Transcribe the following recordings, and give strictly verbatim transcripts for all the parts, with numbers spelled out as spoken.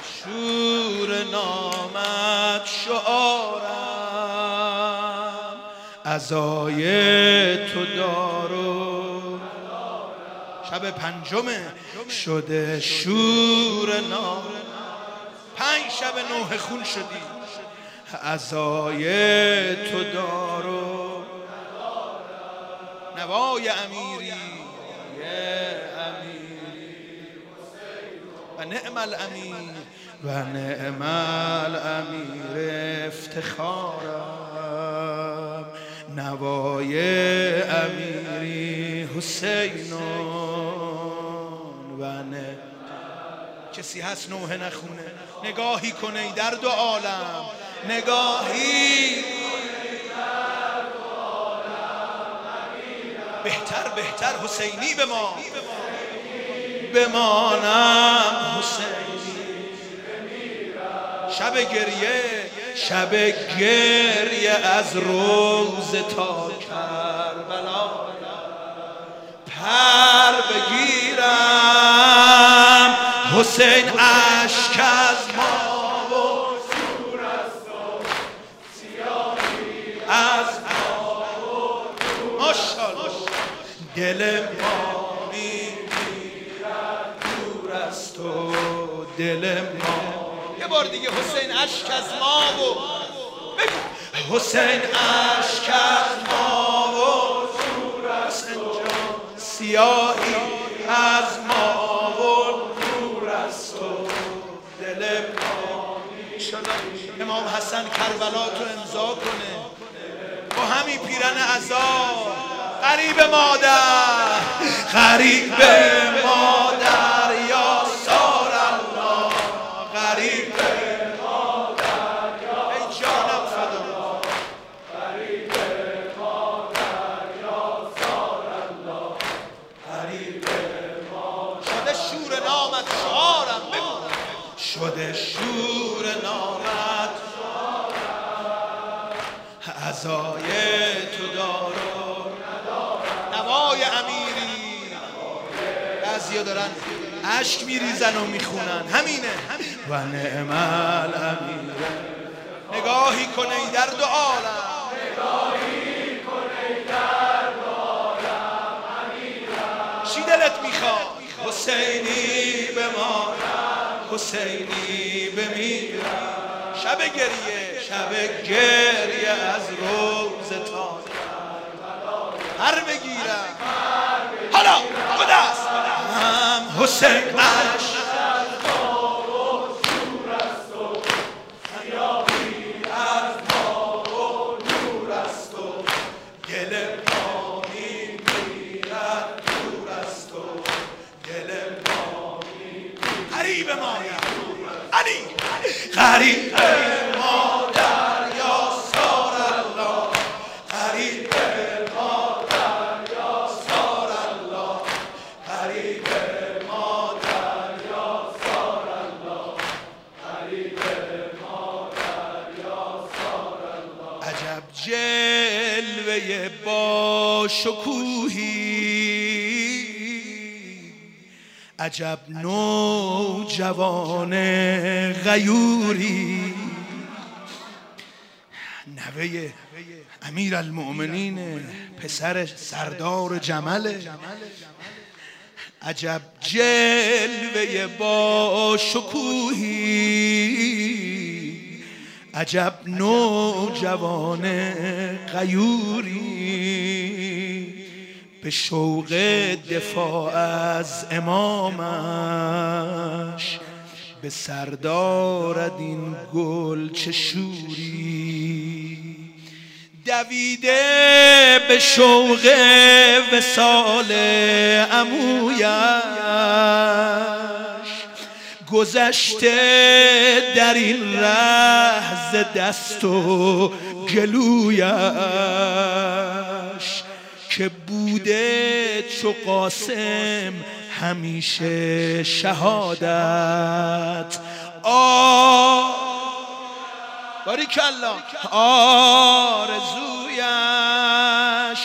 شور نامت شعارم، عزای تو دارو. شب پنجمه شده شور نام، پنج شب نوح خون شدی، عزای تو دارو. نوای امیری و نعم الامیر و نعم الامیر افتخارم. نوای امیری حسینون و نه. کسی هست نوح نخونه؟ نگاهی کنه ای در دو عالم، نگاهی بهتر بهتر حسینی به ما بمانم، حسینی شب گریه، شب گریه از روز تا کربلا، پر بگیرم حسین اشک از ما و شور است و سیاهی از ما و ماشاءالله. دل ما میمیرد دور است و دل ما. یه بار دیگه حسین اشک از ما و بگو حسین اشک از ما و شور است اینجا سیاهی از ما و نور است و دل ما. امام حسن کربلا تو امضا کنه با همین پیرن عزا. غریب مادر غریب مادر یا سار الله، غریب مادر ای جانم فدا، غریب مادر یا سار الله، غریب مادر. شده شور نامت شعارم، بگو شده شور نامت شعارم، عزای تو دارو. نوای امیری، بعضیا دارن اشک میریزن و میخونن، همینه. و نعم الامیر. نگاهی کنه ای در دو عالم، نگاهی کنه ای در دو عالم امیرم. چی دلت میخواد؟ حسینی بمانم، حسینی بمیرم. شب گریه، شب گریه از روز تا هر بگیرم. حالا خود است هم حسین اشک از ما و شور است و سیاهی از ما و نور است و دل ما میمیرد دور است و دل ما میمیرد. غریب مادر علی، غریب مادر یا سار الله، غریب جلوه با شکوهی، عجب نوجوان غیوری. نوه امیر المؤمنین، پسر سردار جمله. عجب جلوه با شکوهی، عجب نوجوان غیوری. به شوق دفاع از امامش به سر دارد این گل چه شوری. دویده به شوق وصال عمویش، گذشته در این ره ز دست و گلویش، که بوده چو قاسم همیشه شهادت. آ باریکالله آرزویش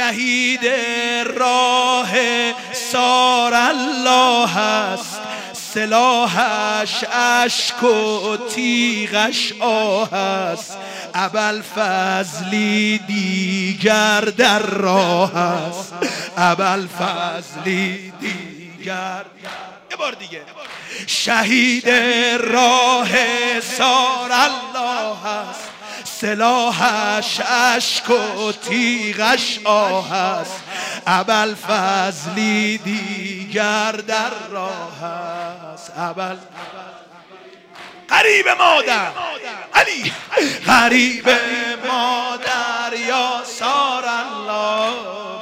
شهید راه سار الله است، سلاحش اشک و تیغش آه است، ابوالفضلی دیگر در راه است، ابوالفضلی دیگر. یه بار دیگه. شهید راه سار الله است، سلاحش اشک و تیغش آه است، ابوالفضلی دیگر در راه است. ابوال غریب مادر علی، غریب مادر یا سار الله،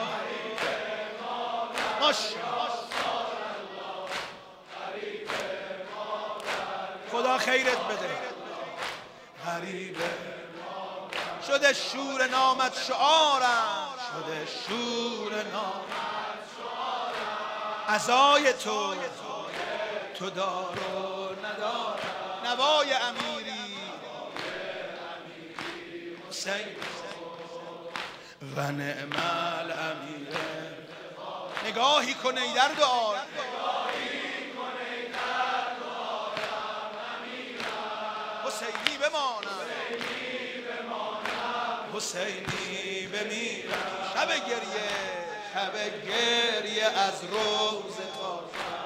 خدا خیرت بده. غریب شده شور نامت شعارم، شده شور نامت شعارم، عزای تو تو دار و ندار، نوای امیری حسین و نعم الامیر. نگاهی کن ای در دعا، حسینی بمانم، حسینی بمیرم. شب گریه، شب گریه از روز تا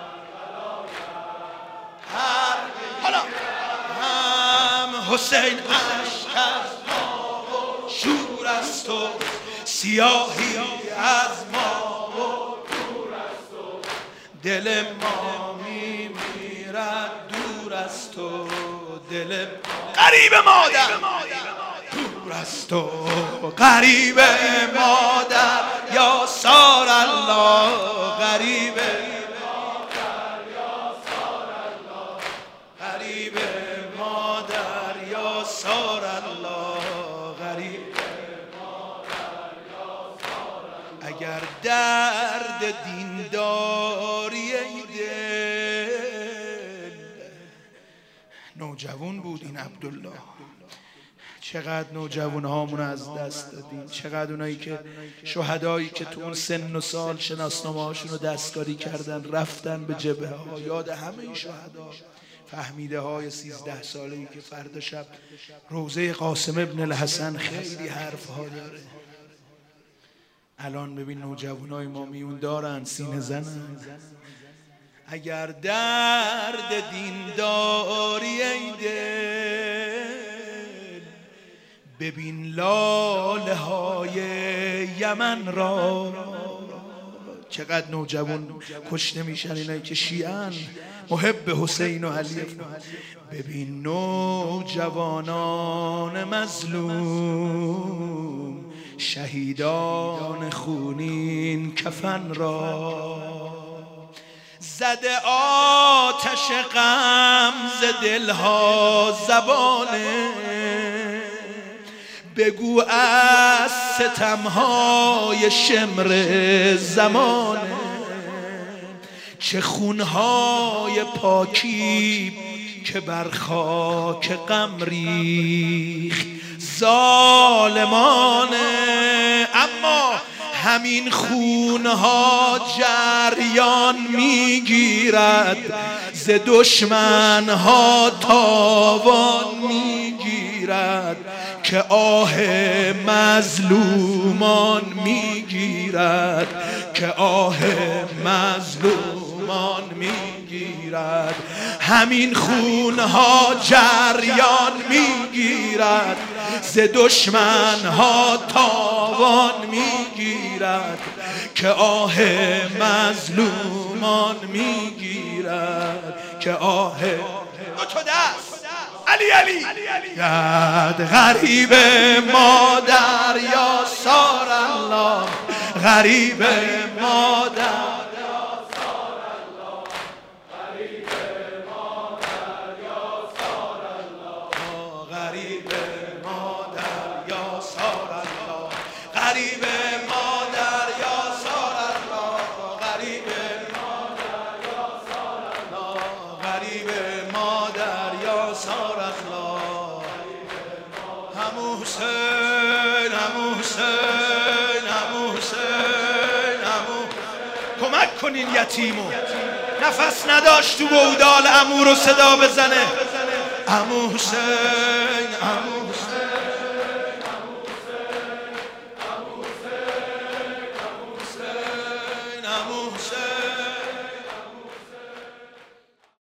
هر حالا هم حسین عشق از ما و شور است و سیاهی از ما و دور است و دل ما میمیرد دور است و دل غریب مادر دور است و غریب مادر یا سار الله، غریب مادر یا سار الله، غریب مادر یا سار الله، غریب مادر یا سار الله. اگر درد دین داری ای دل، نوجوان بود این عبدالله. چقدر نوجوان هامون از دست دادیم، چقدر اونایی که شهدایی که تو اون سن و سال شناسنامه هاشون رو دستکاری کردن رفتن به جبهه ها. یاد همه این شهدا، فهمیده های سیزده ساله‌ای که فردا شب روزه قاسم ابن الحسن خیلی حرف ها داره. الان ببین نوجوانای ما میون دارن، سینه زنن. اگر درد دین داری ای دل، ببین لاله های یمن را. چقدر نوجوان کشته میشن اینایی که شیعن، محب حسین و علی. ببین نوجوانان مظلوم، شهیدان خونین کفن را. زده آتش غم ز دلها زبانه، بگو از ستمهای شمر زمانه. چه خونهای پاکی که بر خاک غم ریخت ظالمانه، اما همین خونها جریان میگیرد، ز دشمنها تاوان میگیرد، که آه مظلومان میگیرد، که آه مظلومان میگیرد. همین خونها جریان میگیرد، ز دشمنها تاوان میگیرد، که آه مظلومان میگیرد، که آه تو دست علی علی یاد. غریب مادر یا سار الله، غریب مادر یا سار الله، غریب مادر یا سار الله، غریب مادر یا سار الله، غریب مادر یا سار الله، غریب مادر یا سار الله، غریب مادر یا سار الله. همو حسین، همو حسین، همو حسین، همو کمک کنین یتیمو، نفس نداشت تو بودال عمو رو صدا بزنه. عمو حسین، عمو حسین، عمو حسین، عمو حسین، عمو حسین.